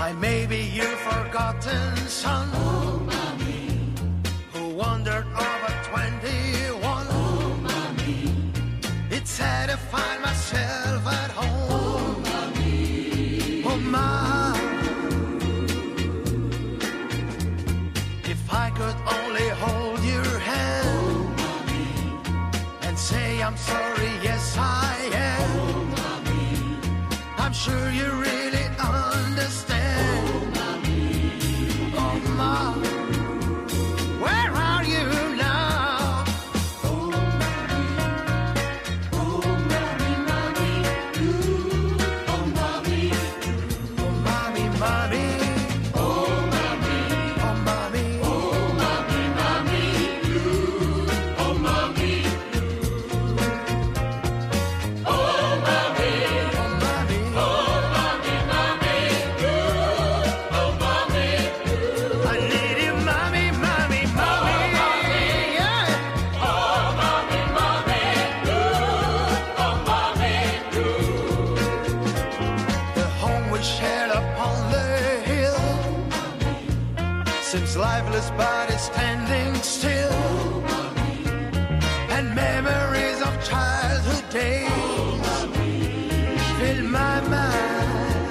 I may be your forgotten son, Oh, mommy. who wandered over 21. Oh, mommy. It's sad to find myself at home. Oh, mommy. Oh, my. If I could only hold your hand, Oh, mommy. and say I'm sorry, yes I am. Oh, mommy. I'm sure you really understand. Oh, mommy. Oh, my. Where are you now? Oh, mommy. Oh, mommy, mommy. Ooh. Oh, mommy. Oh, mommy, mommy. Oh, mommy. Oh, mommy. Oh, mommy, mommy. Ooh. Oh, mommy. Oh, mommy. Oh, mommy. Oh, mommy, mommy. Ooh. Oh, mommy. I need you, mommy, mommy, mommy. Yeah. Oh, mommy, mommy. Ooh. Oh, mommy. The home we shared upon the hill seems lifeless but it's standing still. And memories of childhood days fill my mind.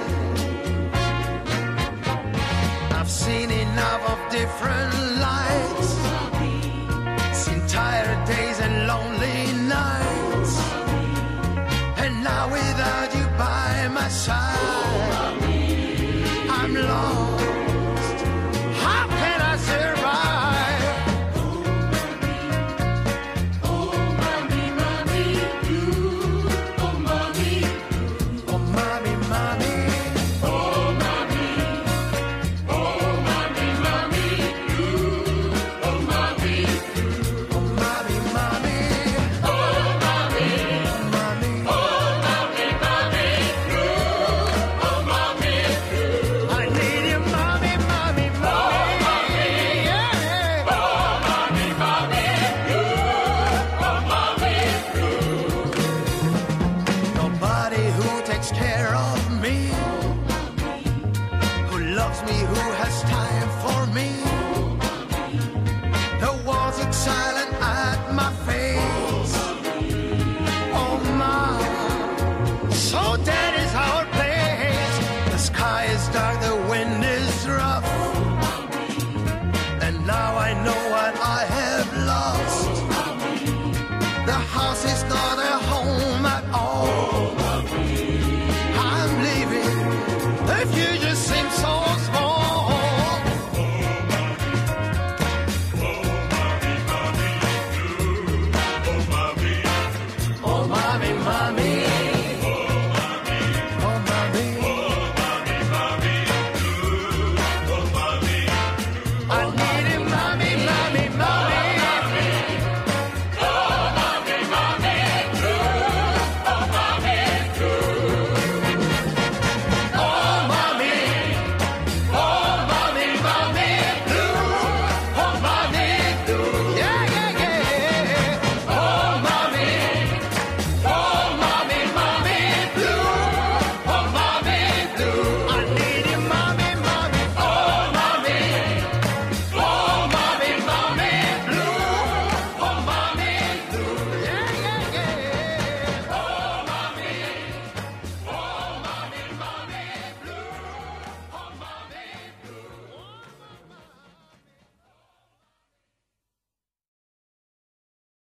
I've seen enough of different lights, seen tired days and lonely nights. And now without you by my side, I'm lost. How can I survive? Oh, mommy, mommy. Ooh. Oh, mommy. Oh, mommy, mommy. Oh, mommy. Oh, mommy, mommy. Ooh. Oh, mommy. Oh, mommy, mommy. Oh, mommy. Mommy. Oh, mommy, mommy. Ooh. Oh, mommy. I need you, mommy, mommy, mommy. Yeah. Oh, mommy, mommy. Ooh. Oh, mommy. Nobody who takes care of me, who loves me, who has time for me. The walls look silent at my face. Oh, my. So dead is our place. The sky is dark, the